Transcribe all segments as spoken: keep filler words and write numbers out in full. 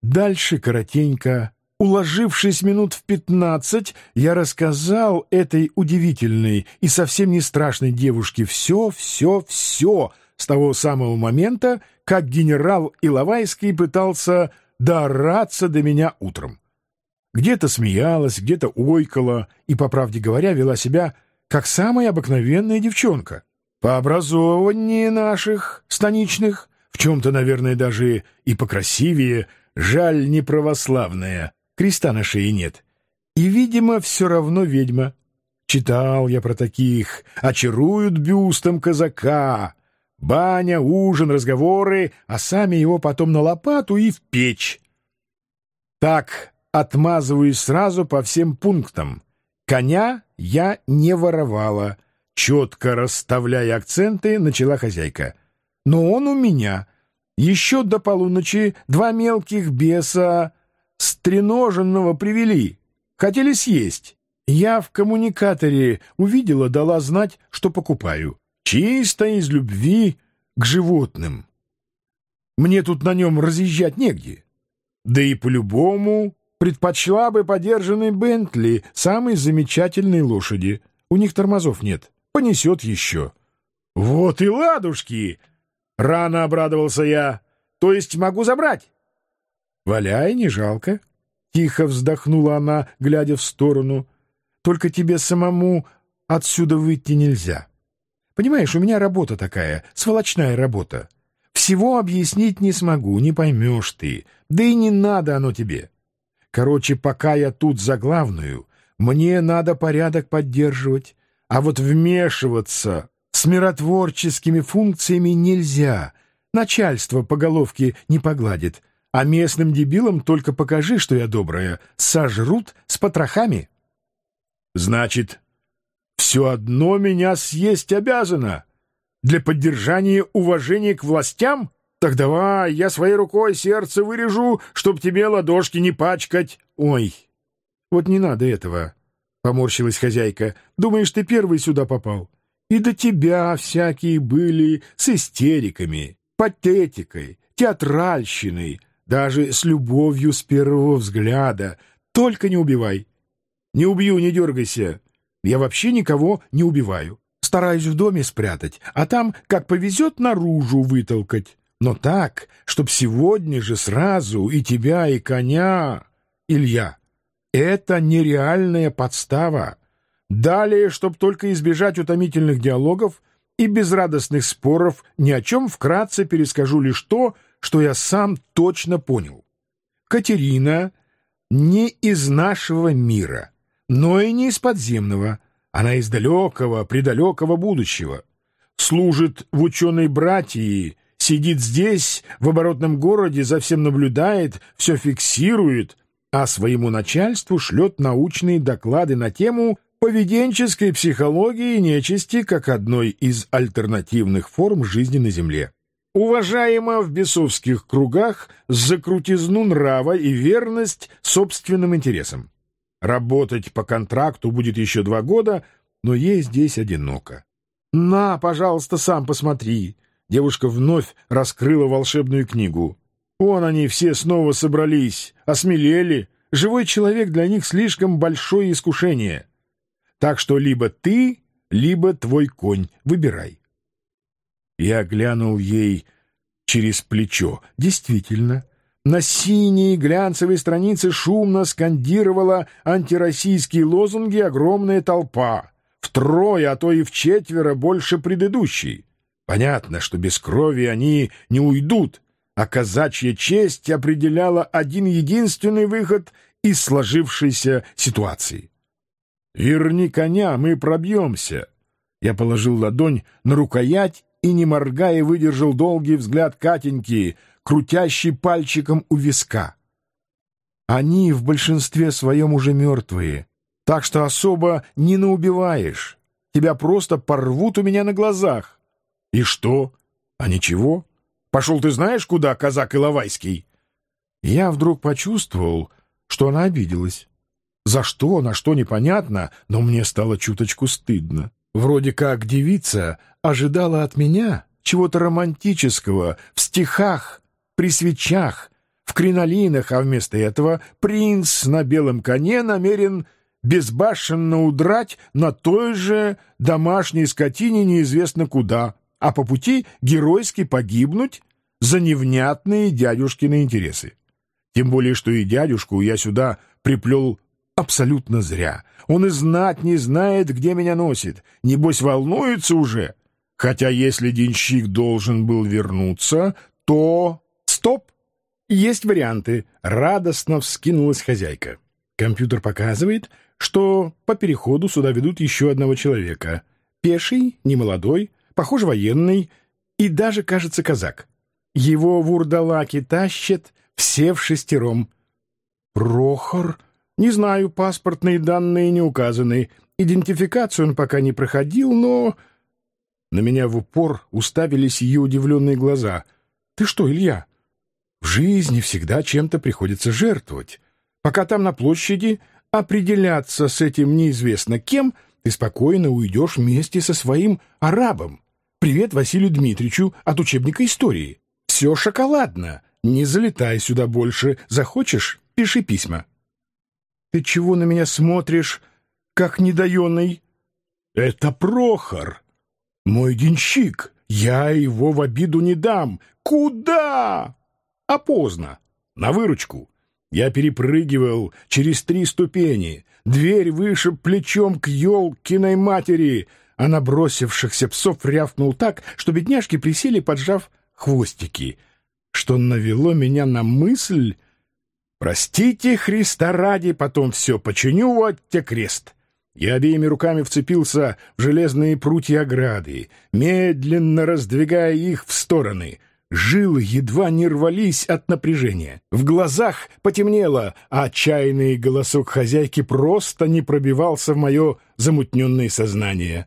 Дальше коротенько. Уложившись минут в пятнадцать, я рассказал этой удивительной и совсем не страшной девушке все, все, все с того самого момента, как генерал Иловайский пытался доораться до меня утром. Где-то смеялась, где-то ойкала и, по правде говоря, вела себя как самая обыкновенная девчонка. По образованию наших станичных, в чем-то, наверное, даже и покрасивее, жаль, не православная, креста на шее нет. И, видимо, все равно ведьма. Читал я про таких, очаруют бюстом казака. Баня, ужин, разговоры, а сами его потом на лопату и в печь. Так отмазываюсь сразу по всем пунктам. Коня я не воровала. Четко расставляя акценты, начала хозяйка. Но он у меня. Еще до полуночи два мелких беса стреноженного привели. Хотели съесть. Я в коммуникаторе увидела, дала знать, что покупаю. Чисто из любви к животным. Мне тут на нем разъезжать негде. Да и по-любому предпочла бы подержанный Бентли самой замечательной лошади. У них тормозов нет. Понесет еще. Вот и ладушки! Рано обрадовался я. То есть могу забрать? Валяй, не жалко. Тихо вздохнула она, глядя в сторону. Только тебе самому отсюда выйти нельзя. Понимаешь, у меня работа такая, сволочная работа. Всего объяснить не смогу, не поймешь ты. Да и не надо оно тебе. Короче, пока я тут за главную, мне надо порядок поддерживать. А вот вмешиваться с миротворческими функциями нельзя. Начальство по головке не погладит. А местным дебилам только покажи, что я добрая. Сожрут с потрохами. Значит, все одно меня съесть обязано. Для поддержания уважения к властям? Так давай, я своей рукой сердце вырежу, чтоб тебе ладошки не пачкать. Ой, вот не надо этого. — поморщилась хозяйка. — Думаешь, ты первый сюда попал? И до тебя всякие были с истериками, патетикой, театральщиной, даже с любовью с первого взгляда. Только не убивай. — Не убью, не дергайся. Я вообще никого не убиваю. Стараюсь в доме спрятать, а там, как повезет, наружу вытолкать. Но так, чтоб сегодня же сразу и тебя, и коня, Илья. Это нереальная подстава. Далее, чтоб только избежать утомительных диалогов и безрадостных споров, ни о чем вкратце перескажу лишь то, что я сам точно понял. Катерина не из нашего мира, но и не из подземного. Она из далекого, предалекого будущего. Служит в ученой братии, сидит здесь, в оборотном городе, за всем наблюдает, все фиксирует, а своему начальству шлет научные доклады на тему поведенческой психологии нечисти как одной из альтернативных форм жизни на Земле. Уважаема в бесовских кругах за крутизну нрава и верность собственным интересам. Работать по контракту будет еще два года, но ей здесь одиноко. «На, пожалуйста, сам посмотри». Девушка вновь раскрыла волшебную книгу. Вон они все снова собрались, осмелели. Живой человек для них слишком большое искушение. Так что либо ты, либо твой конь. Выбирай. Я глянул ей через плечо. Действительно, на синей глянцевой странице шумно скандировала антироссийские лозунги огромная толпа. Втрое, а то и вчетверо больше предыдущей. Понятно, что без крови они не уйдут. А казачья честь определяла один единственный выход из сложившейся ситуации. «Верни коня, мы пробьемся». Я положил ладонь на рукоять и, не моргая, выдержал долгий взгляд Катеньки, крутящий пальчиком у виска. Они в большинстве своем уже мертвые, так что особо не наубиваешь. Тебя просто порвут у меня на глазах. И что? А ничего? Пошел ты знаешь куда, казак Иловайский? Я вдруг почувствовал, что она обиделась. За что, на что непонятно, но мне стало чуточку стыдно. Вроде как девица ожидала от меня чего-то романтического в стихах, при свечах, в кринолинах, а вместо этого принц на белом коне намерен безбашенно удрать на той же домашней скотине неизвестно куда, а по пути геройски погибнуть за невнятные дядюшкины интересы. Тем более, что и дядюшку я сюда приплел абсолютно зря. Он и знать не знает, где меня носит. Небось, волнуется уже. Хотя если денщик должен был вернуться, то... Стоп! Есть варианты. Радостно вскинулась хозяйка. Компьютер показывает, что по переходу сюда ведут еще одного человека. Пеший, немолодой, похоже, военный и даже, кажется, казак. Его вурдалаки тащат все в шестером. Прохор? Не знаю, паспортные данные не указаны. Идентификацию он пока не проходил, но... На меня в упор уставились ее удивленные глаза. «Ты что, Илья? В жизни всегда чем-то приходится жертвовать. Пока там на площади определяться с этим неизвестно кем, ты спокойно уйдешь вместе со своим арабом. Привет Василию Дмитриевичу от учебника истории. Все шоколадно. Не залетай сюда больше. Захочешь — пиши письма». «Ты чего на меня смотришь, как недоенный?» «Это Прохор. Мой денщик, я его в обиду не дам. Куда? А поздно. На выручку. Я перепрыгивал через три ступени. Дверь вышиб плечом к елкиной матери, а на бросившихся псов рявкнул так, что бедняжки присели, поджав хвостики, что навело меня на мысль: «Простите, Христа ради, потом все починю, вот те крест». Я обеими руками вцепился в железные прутья ограды, медленно раздвигая их в стороны. Жилы едва не рвались от напряжения. В глазах потемнело, а отчаянный голосок хозяйки просто не пробивался в мое замутненное сознание.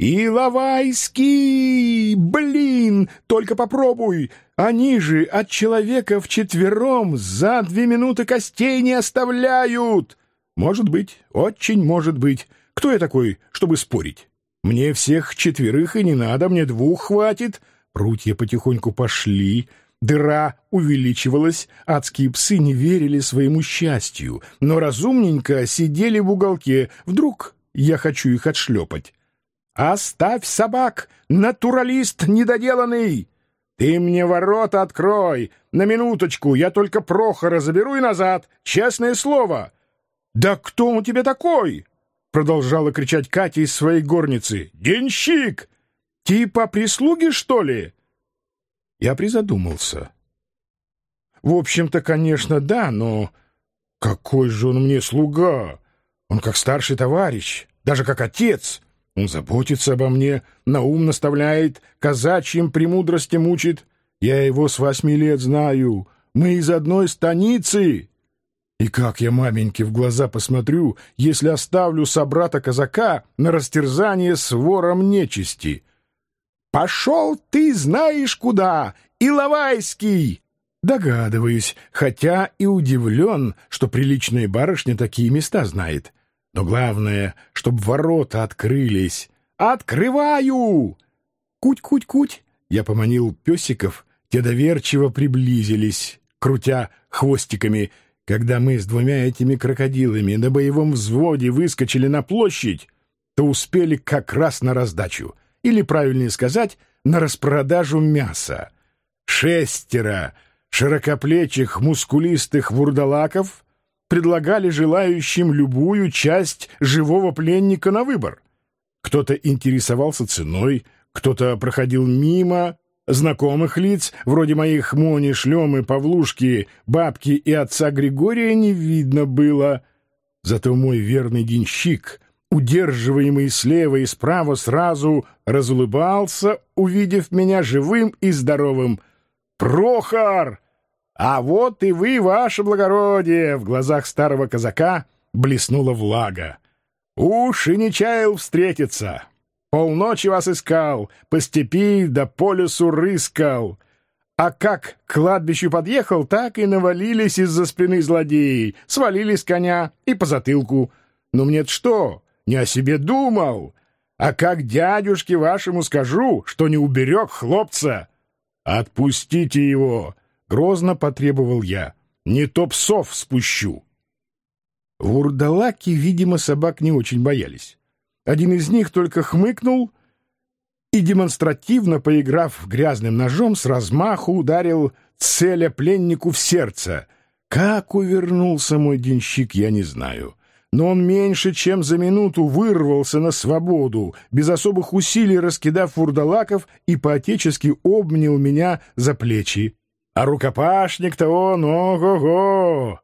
«Иловайский! Блин! Только попробуй! Они же от человека вчетвером за две минуты костей не оставляют!» «Может быть, очень может быть. Кто я такой, чтобы спорить? Мне всех четверых и не надо, мне двух хватит». Прутья потихоньку пошли, дыра увеличивалась, адские псы не верили своему счастью, но разумненько сидели в уголке. Вдруг я хочу их отшлепать. «Оставь собак, натуралист недоделанный! Ты мне ворота открой! На минуточку, я только Прохора заберу и назад, честное слово!» «Да кто он тебе такой?» — продолжала кричать Катя из своей горницы. «Денщик! Типа прислуги, что ли?» Я призадумался. В общем-то, конечно, да, но какой же он мне слуга? Он как старший товарищ, даже как отец. Он заботится обо мне, на ум наставляет, казачьим премудростям учит. Я его с восьми лет знаю. Мы из одной станицы. И как я маменьке в глаза посмотрю, если оставлю собрата-казака на растерзание с вором нечисти? «Пошел ты знаешь куда, Иловайский!» Догадываюсь, хотя и удивлен, что приличная барышня такие места знает. Но главное, чтоб ворота открылись. «Открываю!» «Куть-куть-куть!» Я поманил песиков, те доверчиво приблизились, крутя хвостиками. Когда мы с двумя этими крокодилами на боевом взводе выскочили на площадь, то успели как раз на раздачу, или, правильнее сказать, на распродажу мяса. Шестеро широкоплечих мускулистых вурдалаков предлагали желающим любую часть живого пленника на выбор. Кто-то интересовался ценой, кто-то проходил мимо. Знакомых лиц, вроде моих Мони, Шлемы, Павлушки, бабки и отца Григория, не видно было. Зато мой верный денщик, удерживаемый слева и справа, сразу разулыбался, увидев меня живым и здоровым. «Прохор! А вот и вы, ваше благородие!» В глазах старого казака блеснула влага. «Уж и не чаял встретиться. Полночи вас искал, по степи да по лесу рыскал. А как к кладбищу подъехал, так и навалились из-за спины злодеи, свалили с коня и по затылку. Ну мне-то что, не о себе думал. А как дядюшке вашему скажу, что не уберег хлопца?» «Отпустите его!» — грозно потребовал я. Не то псов спущу. Вурдалаки, видимо, собак не очень боялись. Один из них только хмыкнул и, демонстративно поиграв грязным ножом, с размаху ударил целя пленнику в сердце. Как увернулся мой денщик, я не знаю. Но он меньше чем за минуту вырвался на свободу, без особых усилий раскидав вурдалаков, и по-отечески обнял меня за плечи. А рукопашник-то он, ого-го!